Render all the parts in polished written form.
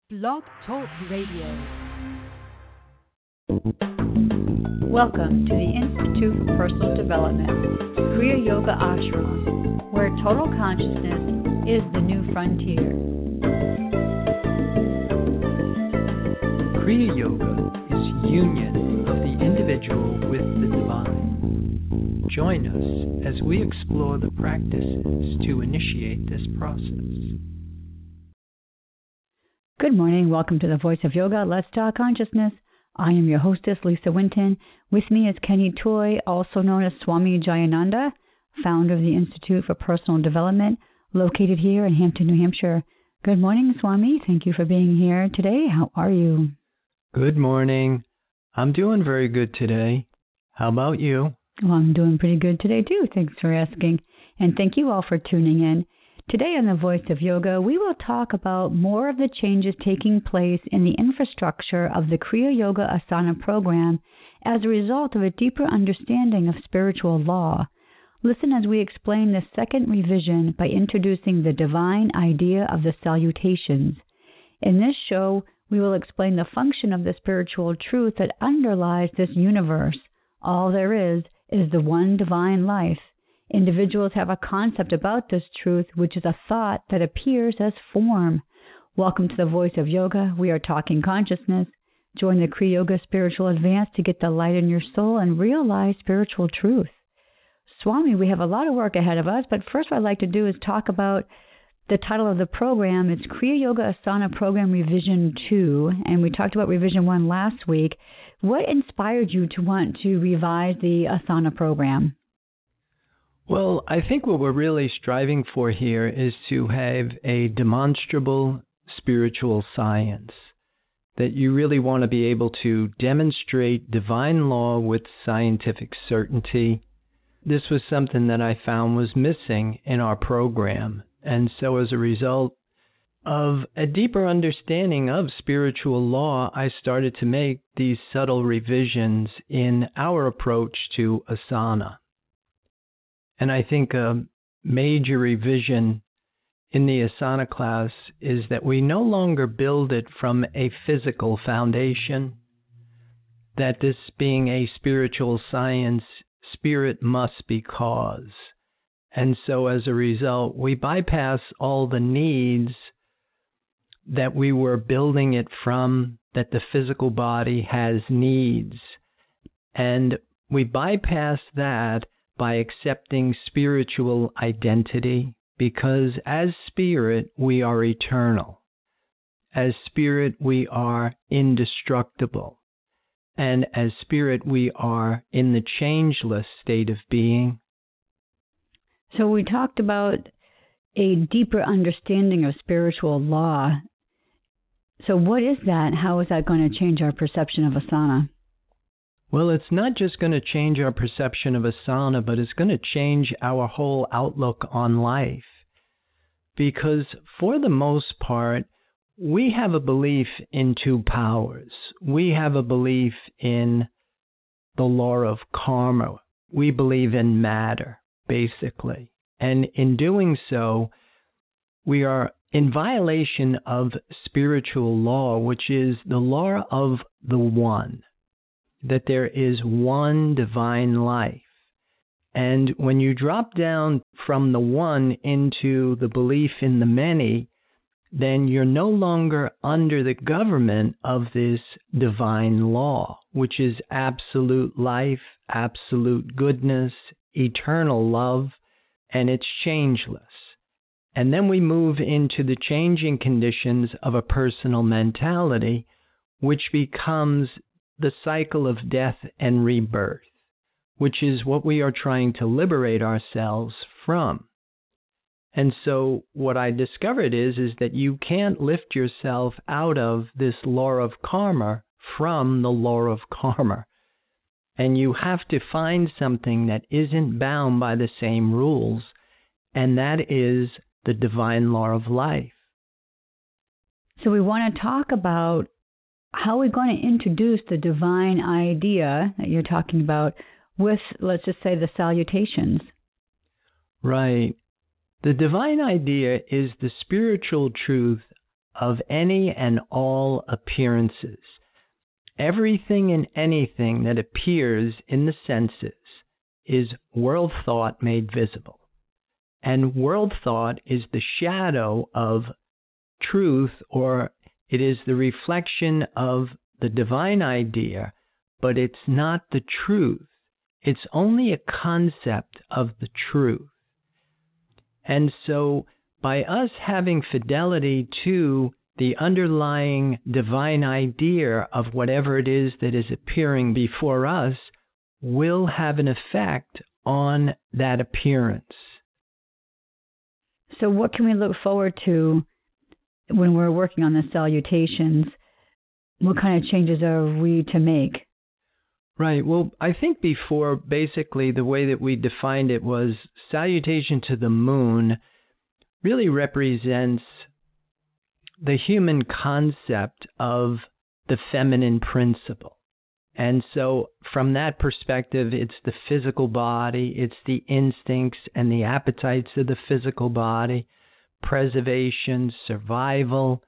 Blog Talk Radio. Welcome to the Institute for Personal Development, Kriya Yoga Ashram, where total consciousness is the new frontier. Kriya Yoga is union of the individual with the divine. Join us as we explore the practices to initiate this process. Good morning. Welcome to the Voice of Yoga. Let's Talk Consciousness. I am your hostess, Lisa Winton. With me is Kenny Toy, also known as Swami Jayananda, founder of the Institute for Personal Development, located here in Hampton, New Hampshire. Good morning, Swami. Thank you for being here today. How are you? Good morning. I'm doing very good today. How about you? Well, I'm doing pretty good today, too. Thanks for asking. And thank you all for tuning in. Today on the Voice of Yoga, we will talk about more of the changes taking place in the infrastructure of the Kriya Yoga Asana program as a result of a deeper understanding of spiritual law. Listen as we explain the second revision by introducing the divine idea of the salutations. In this show, we will explain the function of the spiritual truth that underlies this universe. All there is the one divine life. Individuals have a concept about this truth, which is a thought that appears as form. Welcome to the Voice of Yoga. We are talking consciousness. Join the Kriya Yoga Spiritual Advance to get the light in your soul and realize spiritual truth. Swami, we have a lot of work ahead of us, but first what I'd like to do is talk about the title of the program. It's Kriya Yoga Asana Program Revision 2, and we talked about Revision 1 last week. What inspired you to want to revise the Asana program? Well, I think what we're really striving for here is to have a demonstrable spiritual science, that you really want to be able to demonstrate divine law with scientific certainty. This was something that I found was missing in our program. And so as a result of a deeper understanding of spiritual law, I started to make these subtle revisions in our approach to asana. And I think a major revision in the asana class is that we no longer build it from a physical foundation, that this being a spiritual science, spirit must be cause. And so as a result, we bypass all the needs that we were building it from, that the physical body has needs. And we bypass that by accepting spiritual identity, because as spirit, we are eternal. As spirit, we are indestructible. And as spirit, we are in the changeless state of being. So we talked about a deeper understanding of spiritual law. So what is that? How is that going to change our perception of asana? Well, it's not just going to change our perception of asana, but it's going to change our whole outlook on life. Because for the most part, we have a belief in two powers. We have a belief in the law of karma. We believe in matter, basically. And in doing so, we are in violation of spiritual law, which is the law of the one. That there is one divine life. And when you drop down from the one into the belief in the many, then you're no longer under the government of this divine law, which is absolute life, absolute goodness, eternal love, and it's changeless. And then we move into the changing conditions of a personal mentality, which becomes the cycle of death and rebirth, which is what we are trying to liberate ourselves from. And so what I discovered is that you can't lift yourself out of this law of karma from the law of karma. And you have to find something that isn't bound by the same rules, and that is the divine law of life. So we want to talk about how we're going to introduce the divine idea that you're talking about with, let's just say, the salutations. Right. The divine idea is the spiritual truth of any and all appearances. Everything and anything that appears in the senses is world thought made visible. And world thought is the shadow of truth, or it is the reflection of the divine idea, but it's not the truth. It's only a concept of the truth. And so by us having fidelity to the underlying divine idea of whatever it is that is appearing before us will have an effect on that appearance. So what can we look forward to when we're working on the salutations? What kind of changes are we to make? Right. Well, I think before, basically, the way that we defined it was salutation to the moon really represents the human concept of the feminine principle. And so from that perspective, it's the physical body, it's the instincts and the appetites of the physical body, preservation, survival.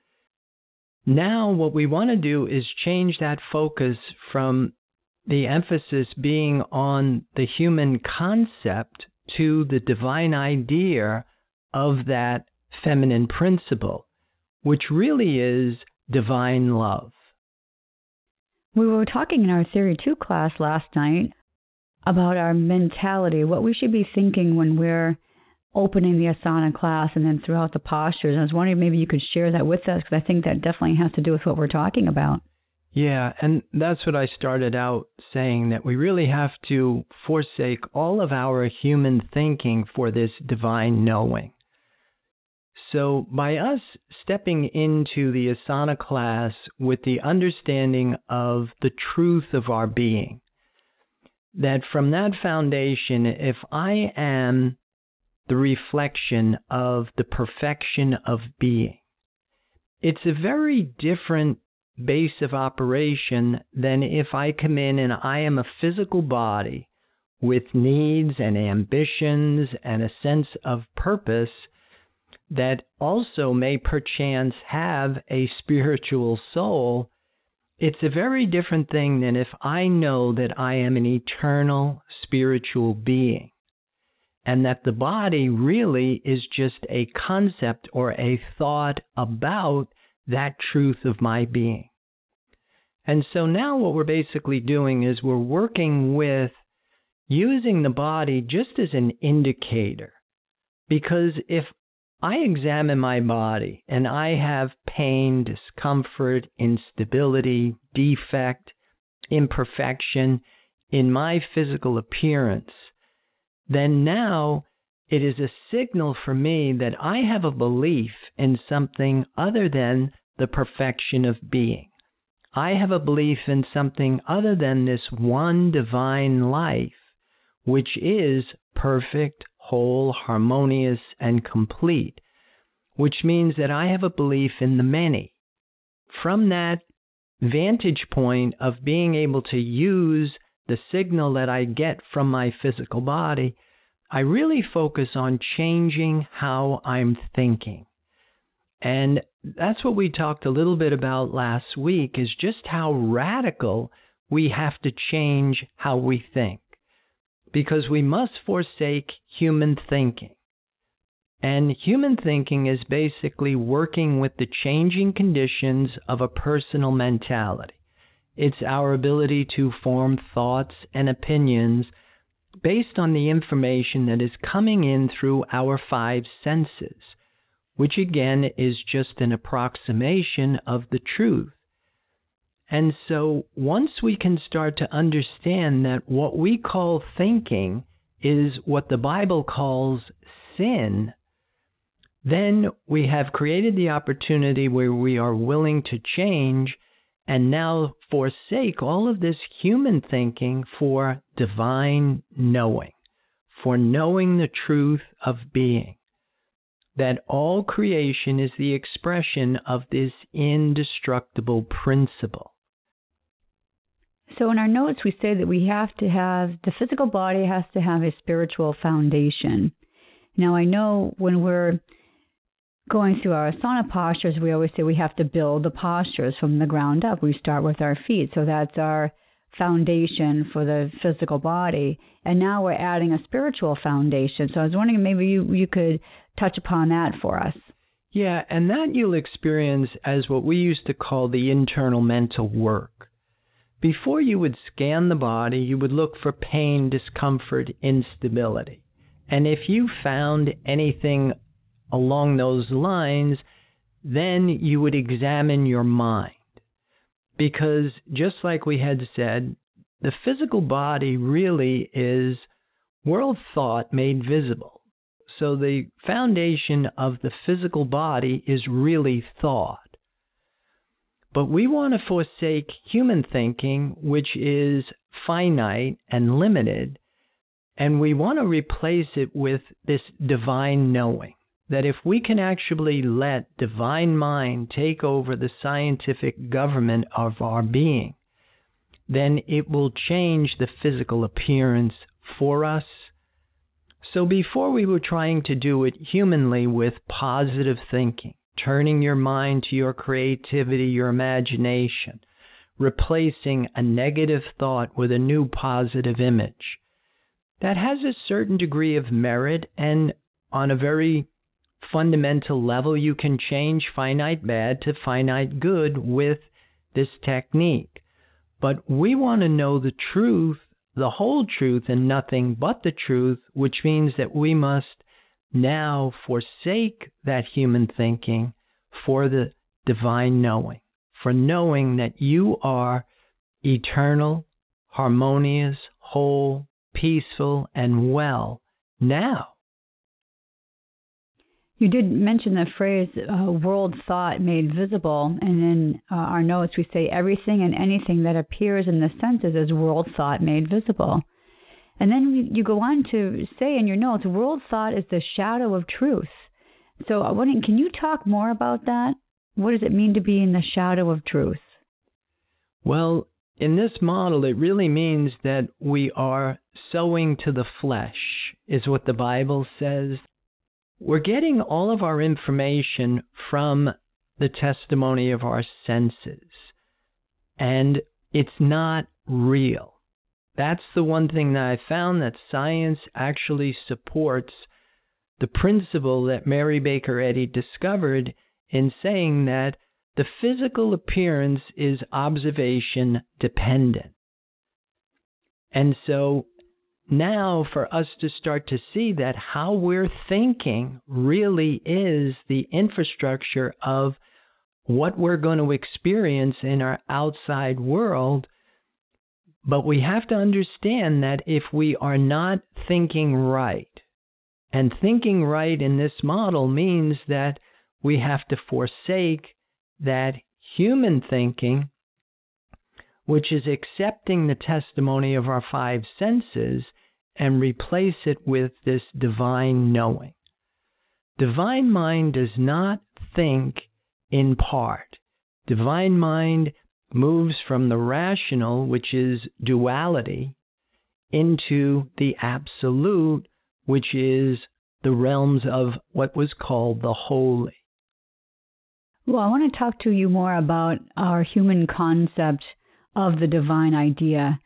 Now what we want to do is change that focus from the emphasis being on the human concept to the divine idea of that feminine principle, which really is divine love. We were talking in our Theory 2 class last night about our mentality, what we should be thinking when we're opening the asana class and then throughout the postures. And I was wondering if maybe you could share that with us, because I think that definitely has to do with what we're talking about. Yeah, and that's what I started out saying, that we really have to forsake all of our human thinking for this divine knowing. So by us stepping into the asana class with the understanding of the truth of our being, that from that foundation, if I am the reflection of the perfection of being, it's a very different base of operation than if I come in and I am a physical body with needs and ambitions and a sense of purpose that also may perchance have a spiritual soul. It's a very different thing than if I know that I am an eternal spiritual being and that the body really is just a concept or a thought about that truth of my being. And so now what we're basically doing is we're working with using the body just as an indicator. Because if I examine my body and I have pain, discomfort, instability, defect, imperfection in my physical appearance, then now it is a signal for me that I have a belief in something other than the perfection of being. I have a belief in something other than this one divine life, which is perfect, whole, harmonious, and complete, which means that I have a belief in the many. From that vantage point of being able to use the signal that I get from my physical body, I really focus on changing how I'm thinking. And that's what we talked a little bit about last week, is just how radical we have to change how we think. Because we must forsake human thinking. And human thinking is basically working with the changing conditions of a personal mentality. It's our ability to form thoughts and opinions based on the information that is coming in through our five senses, which again is just an approximation of the truth. And so once we can start to understand that what we call thinking is what the Bible calls sin, then we have created the opportunity where we are willing to change and now forsake all of this human thinking for divine knowing, for knowing the truth of being, that all creation is the expression of this indestructible principle. So in our notes, we say that we have to have, the physical body has to have a spiritual foundation. Now, I know when we're going through our asana postures, we always say we have to build the postures from the ground up. We start with our feet. So that's our foundation for the physical body. And now we're adding a spiritual foundation. So I was wondering maybe you could touch upon that for us. Yeah, and that you'll experience as what we used to call the internal mental work. Before you would scan the body, you would look for pain, discomfort, instability. And if you found anything along those lines, then you would examine your mind. Because just like we had said, the physical body really is world thought made visible. So the foundation of the physical body is really thought. But we want to forsake human thinking, which is finite and limited, and we want to replace it with this divine knowing. That if we can actually let divine mind take over the scientific government of our being, then it will change the physical appearance for us. So before we were trying to do it humanly with positive thinking, turning your mind to your creativity, your imagination, replacing a negative thought with a new positive image, that has a certain degree of merit, and on a very fundamental level, you can change finite bad to finite good with this technique. But we want to know the truth, the whole truth, and nothing but the truth, which means that we must now forsake that human thinking for the divine knowing, for knowing that you are eternal, harmonious, whole, peaceful, and well now. You did mention the phrase world thought made visible, and in our notes we say everything and anything that appears in the senses is world thought made visible. And then you go on to say in your notes, world thought is the shadow of truth. So can you talk more about that? What does it mean to be in the shadow of truth? Well, in this model, it really means that we are sowing to the flesh, is what the Bible says. We're getting all of our information from the testimony of our senses, and it's not real. That's the one thing that I found, that science actually supports the principle that Mary Baker Eddy discovered in saying that the physical appearance is observation dependent. And so now for us to start to see that how we're thinking really is the infrastructure of what we're going to experience in our outside world. But we have to understand that if we are not thinking right, and thinking right in this model means that we have to forsake that human thinking, which is accepting the testimony of our five senses, and replace it with this divine knowing. Divine mind does not think in part. Divine mind moves from the rational, which is duality, into the absolute, which is the realms of what was called the holy. Well, I want to talk to you more about our human concept of the divine idea.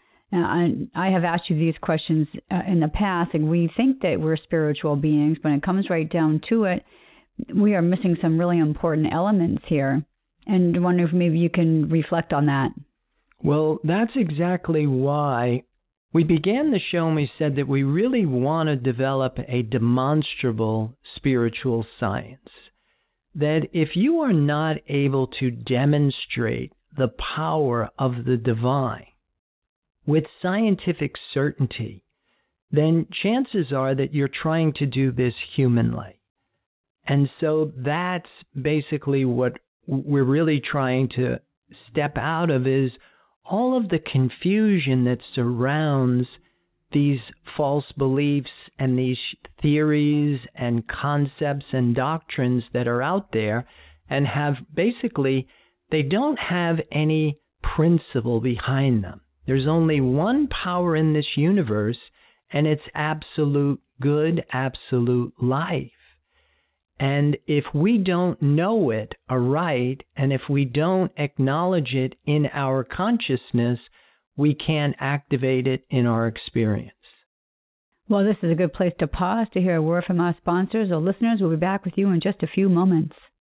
I have asked you these questions in the past, and we think that we're spiritual beings. When it comes right down to it, we are missing some really important elements here. And I wonder if maybe you can reflect on that. Well, that's exactly why we began the show and we said that we really want to develop a demonstrable spiritual science. That if you are not able to demonstrate the power of the divine with scientific certainty, then chances are that you're trying to do this humanly. And so that's basically what we're really trying to step out of, is all of the confusion that surrounds these false beliefs and these theories and concepts and doctrines that are out there, and have basically, they don't have any principle behind them. There's only one power in this universe, and it's absolute good, absolute life. And if we don't know it aright, and if we don't acknowledge it in our consciousness, we can't activate it in our experience. Well, this is a good place to pause to hear a word from our sponsors or listeners. We'll be back with you in just a few moments.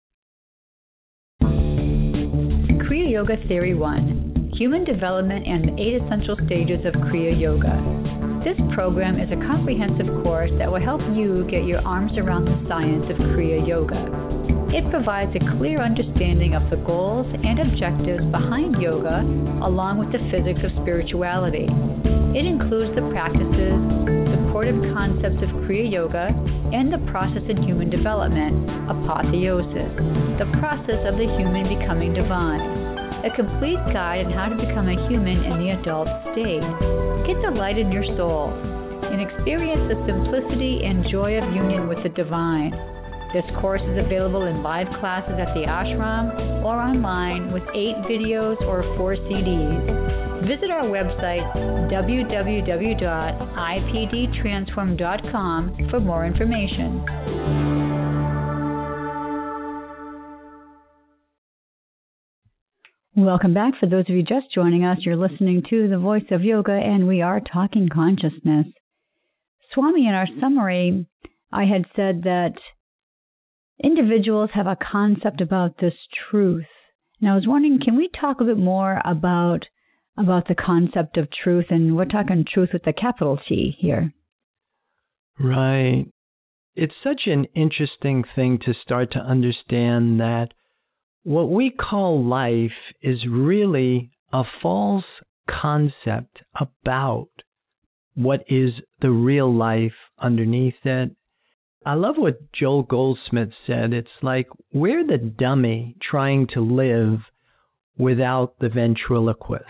Kriya Yoga Theory 1, Human Development and 8 Essential Stages of Kriya Yoga. This program is a comprehensive course that will help you get your arms around the science of Kriya Yoga. It provides a clear understanding of the goals and objectives behind yoga, along with the physics of spirituality. It includes the practices, supportive concepts of Kriya Yoga, and the process in human development, apotheosis, the process of the human becoming divine. A complete guide on how to become a human in the adult state. Get the light in your soul and experience the simplicity and joy of union with the divine. This course is available in live classes at the ashram or online with 8 videos or 4 CDs. Visit our website, www.ipdtransform.com, for more information. Welcome back. For those of you just joining us, you're listening to The Voice of Yoga, and we are talking consciousness. Swami, in our summary, I had said that individuals have a concept about this truth. And I was wondering, can we talk a bit more about the concept of truth? And we're talking truth with a capital T here. Right. It's such an interesting thing to start to understand that what we call life is really a false concept about what is the real life underneath it. I love what Joel Goldsmith said. It's like we're the dummy trying to live without the ventriloquist.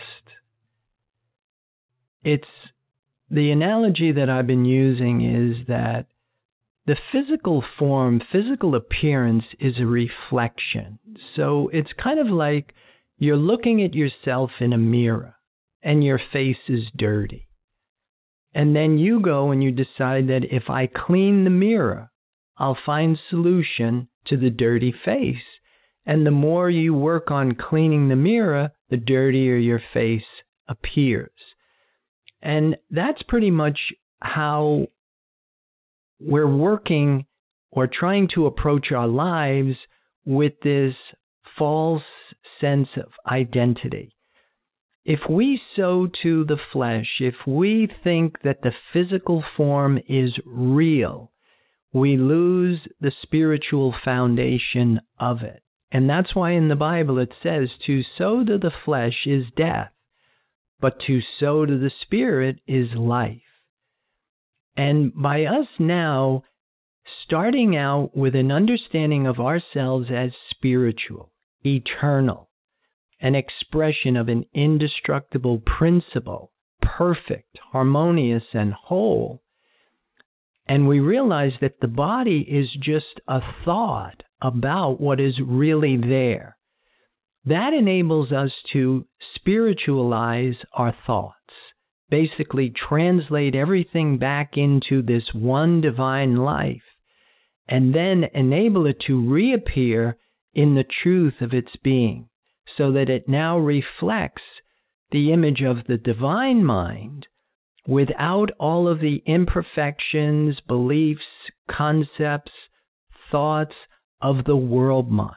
It's the analogy that I've been using is that the physical form, physical appearance is a reflection. So it's kind of like you're looking at yourself in a mirror and your face is dirty. And then you go and you decide that if I clean the mirror, I'll find solution to the dirty face. And the more you work on cleaning the mirror, the dirtier your face appears. And that's pretty much how we're working or trying to approach our lives with this false sense of identity. If we sow to the flesh, if we think that the physical form is real, we lose the spiritual foundation of it. And that's why in the Bible it says to sow to the flesh is death, but to sow to the spirit is life. And by us now starting out with an understanding of ourselves as spiritual, eternal, an expression of an indestructible principle, perfect, harmonious, and whole, and we realize that the body is just a thought about what is really there, that enables us to spiritualize our thoughts. Basically translate everything back into this one divine life, and then enable it to reappear in the truth of its being, so that it now reflects the image of the divine mind without all of the imperfections, beliefs, concepts, thoughts of the world mind.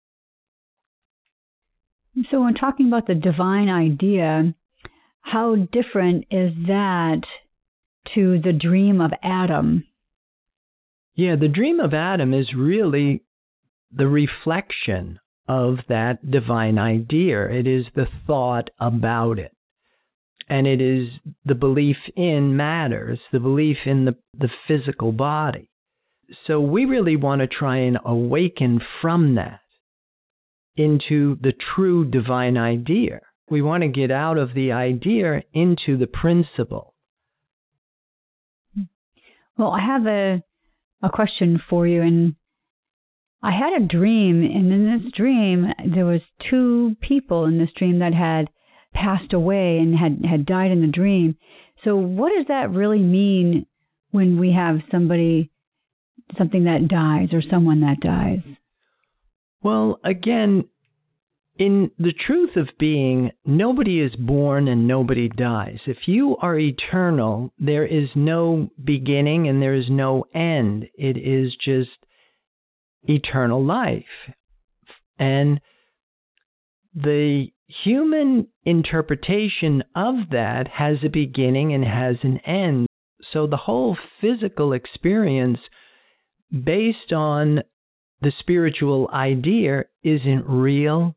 So when talking about the divine idea, how different is that to the dream of Adam? Yeah, the dream of Adam is really the reflection of that divine idea. It is the thought about it. And it is the belief in matters, the belief in the physical body. So we really want to try and awaken from that into the true divine idea. We want to get out of the idea into the principle. Well, I have a question for you. And I had a dream, and in this dream, there was 2 people in this dream that had passed away and had died in the dream. So what does that really mean when we have somebody something that dies or someone that dies? Well, again, in the truth of being, nobody is born and nobody dies. If you are eternal, there is no beginning and there is no end. It is just eternal life. And the human interpretation of that has a beginning and has an end. So the whole physical experience based on the spiritual idea isn't real.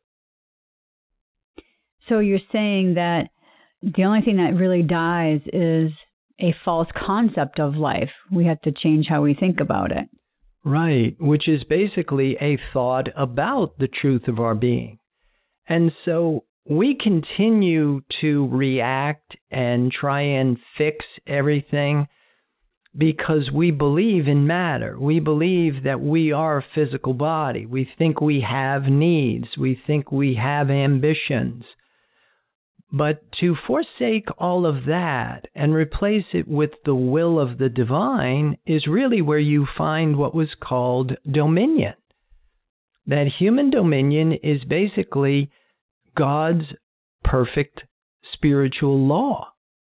So you're saying that the only thing that really dies is a false concept of life. We have to change how we think about it. Right, which is basically a thought about the truth of our being. And so we continue to react and try and fix everything because we believe in matter. We believe that we are a physical body. We think we have needs. We think we have ambitions. But to forsake all of that and replace it with the will of the divine is really where you find what was called dominion. That human dominion is basically God's perfect spiritual law.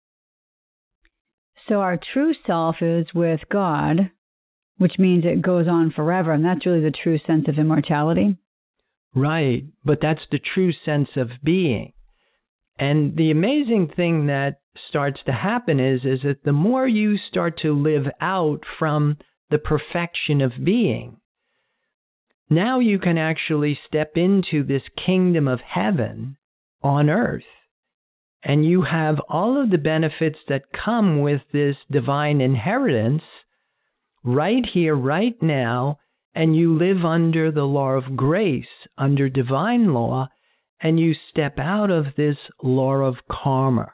So our true self is with God, which means it goes on forever, and that's really the true sense of immortality. Right, but that's the true sense of being. And the amazing thing that starts to happen is that the more you start to live out from the perfection of being, now you can actually step into this kingdom of heaven on earth. And you have all of the benefits that come with this divine inheritance right here, right now, and you live under the law of grace, under divine law, and you step out of this law of karma.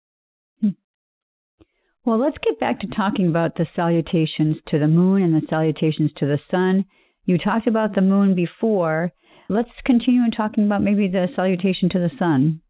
Well, let's get back to talking about the salutations to the moon and the salutations to the sun. You talked about the moon before. Let's continue in talking about maybe the salutation to the sun.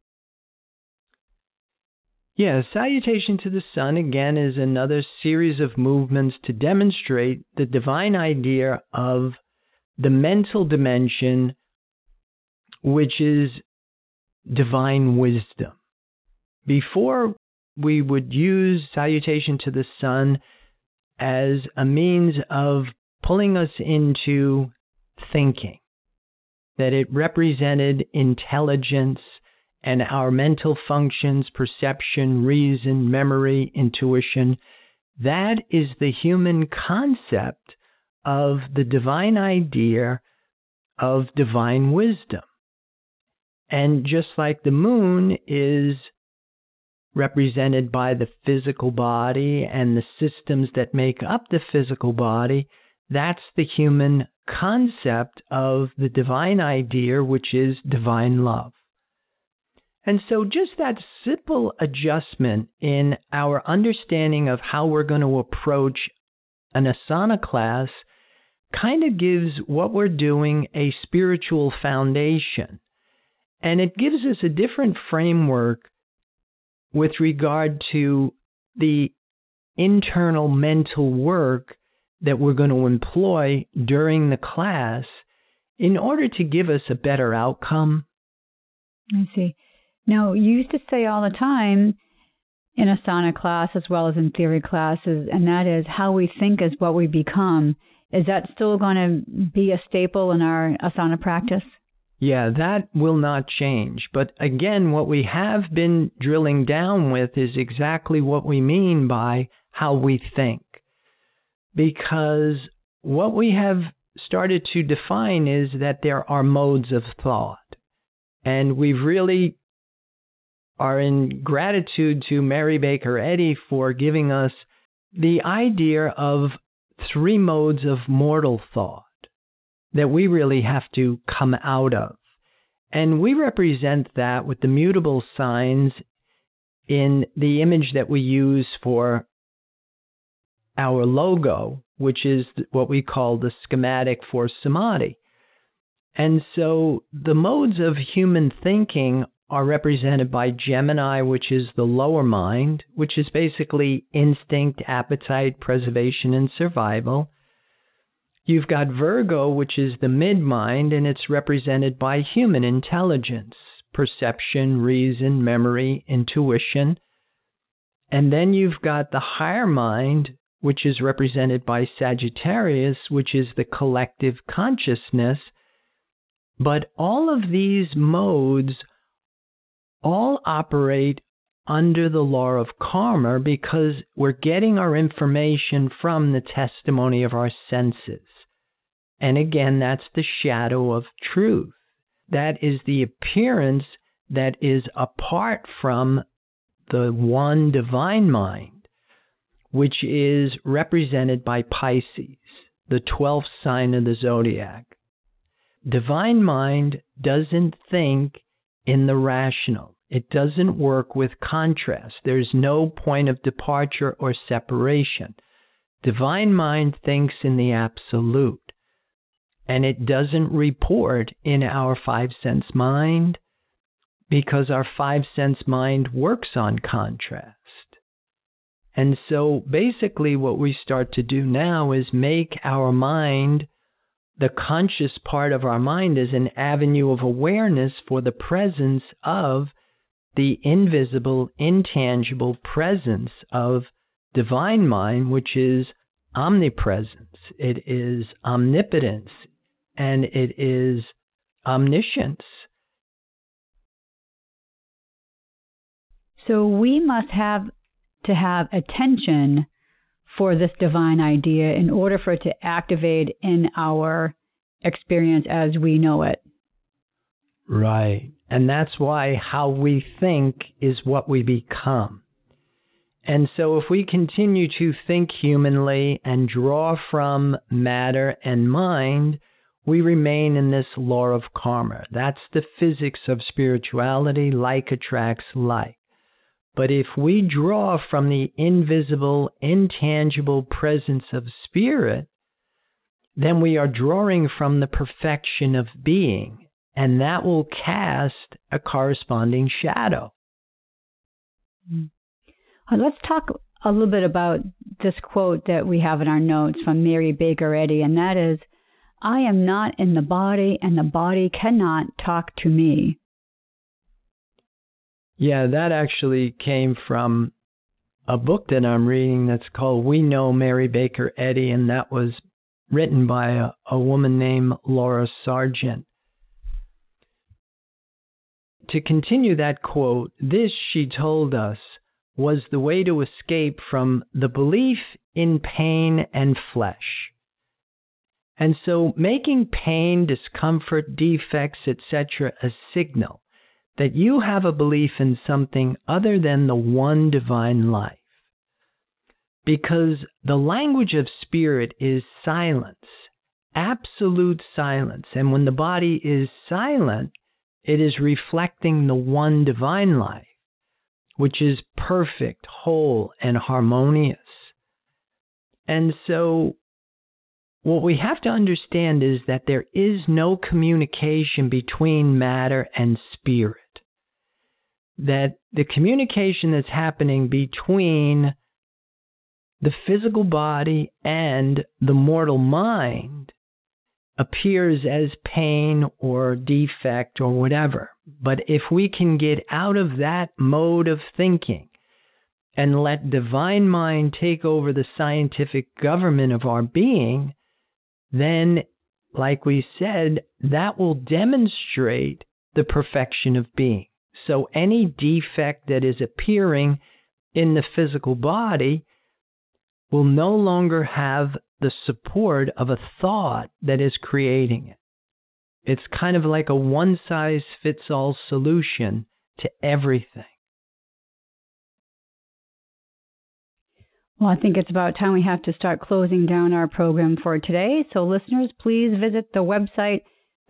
Yeah, salutation to the sun, again, is another series of movements to demonstrate the divine idea of the mental dimension, which is divine wisdom. Before, we would use salutation to the sun as a means of pulling us into thinking, that it represented intelligence and our mental functions, perception, reason, memory, intuition. That is the human concept of the divine idea of divine wisdom. And just like the moon is represented by the physical body and the systems that make up the physical body, that's the human concept of the divine idea, which is divine love. And so just that simple adjustment in our understanding of how we're going to approach an asana class kind of gives what we're doing a spiritual foundation. And it gives us a different framework with regard to the internal mental work that we're going to employ during the class in order to give us a better outcome. I see. Now, you used to say all the time in asana class as well as in theory classes, and that is how we think is what we become. Is that still going to be a staple in our asana practice? Yeah, that will not change. But again, what we have been drilling down with is exactly what we mean by how we think. Because what we have started to define is that there are modes of thought. And we really are in gratitude to Mary Baker Eddy for giving us the idea of 3 modes of mortal thought that we really have to come out of. And we represent that with the mutable signs in the image that we use for our logo, which is what we call the schematic for samadhi. And so the modes of human thinking are represented by Gemini, which is the lower mind, which is basically instinct, appetite, preservation, and survival. you've got Virgo, which is the mid-mind, and it's represented by human intelligence, perception, reason, memory, intuition. And then you've got the higher mind, which is represented by Sagittarius, which is the collective consciousness. But all of these modes all operate under the law of karma because we're getting our information from the testimony of our senses. And again, that's the shadow of truth. That is the appearance that is apart from the one divine mind, which is represented by Pisces, the 12th sign of the zodiac. Divine mind doesn't think in the rational. It doesn't work with contrast. There's no point of departure or separation. Divine mind thinks in the absolute. And it doesn't report in our five-sense mind because our five-sense mind works on contrast. And so basically what we start to do now is make our mind, the conscious part of our mind, as an avenue of awareness for the presence of the invisible, intangible presence of divine mind, which is omnipresence, it is omnipotence, and it is omniscience. So we must have to have attention for this divine idea in order for it to activate in our experience as we know it. Right. And that's why how we think is what we become. And so if we continue to think humanly and draw from matter and mind, we remain in this law of karma. That's the physics of spirituality. Like attracts like. But if we draw from the invisible, intangible presence of spirit, then we are drawing from the perfection of being. And that will cast a corresponding shadow. Let's talk a little bit about this quote that we have in our notes from Mary Baker Eddy, and that is, "I am not in the body, and the body cannot talk to me." Yeah, that actually came from a book that I'm reading that's called We Know Mary Baker Eddy, and that was written by a woman named Laura Sargent. To continue that quote, this, she told us, was the way to escape from the belief in pain and flesh. And so making pain, discomfort, defects, etc. a signal that you have a belief in something other than the one divine life. Because the language of spirit is silence, absolute silence. And when the body is silent, it is reflecting the one divine life, which is perfect, whole, and harmonious. And so what we have to understand is that there is no communication between matter and spirit. That the communication that's happening between the physical body and the mortal mind appears as pain or defect or whatever. But if we can get out of that mode of thinking and let divine mind take over the scientific government of our being, then, like we said, that will demonstrate the perfection of being. So any defect that is appearing in the physical body will no longer have the support of a thought that is creating it. It's kind of like a one-size-fits-all solution to everything. Well, I think it's about time we have to start closing down our program for today. So listeners, please visit the website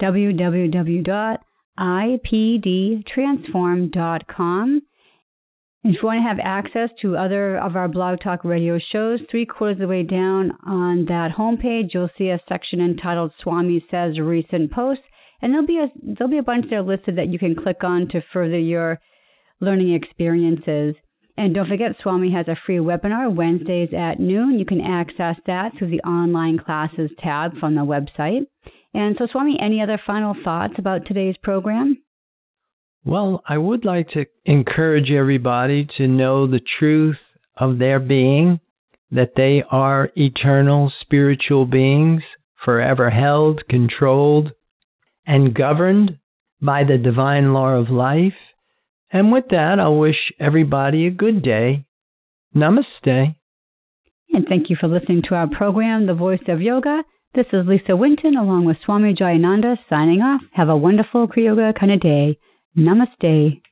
www.ipdtransform.com. If you want to have access to other of our Blog Talk Radio shows, 3/4 of the way down on that homepage, you'll see a section entitled Swami Says Recent Posts, and there'll be a bunch there listed that you can click on to further your learning experiences. And don't forget, Swami has a free webinar Wednesdays at noon. You can access that through the online classes tab from the website. And so, Swami, any other final thoughts about today's program? Well, I would like to encourage everybody to know the truth of their being, that they are eternal spiritual beings, forever held, controlled, and governed by the divine law of life. And with that, I'll wish everybody a good day. Namaste. And thank you for listening to our program, The Voice of Yoga. This is Lisa Winton along with Swami Jayananda signing off. Have a wonderful Kriya Yoga kind of day. Namaste.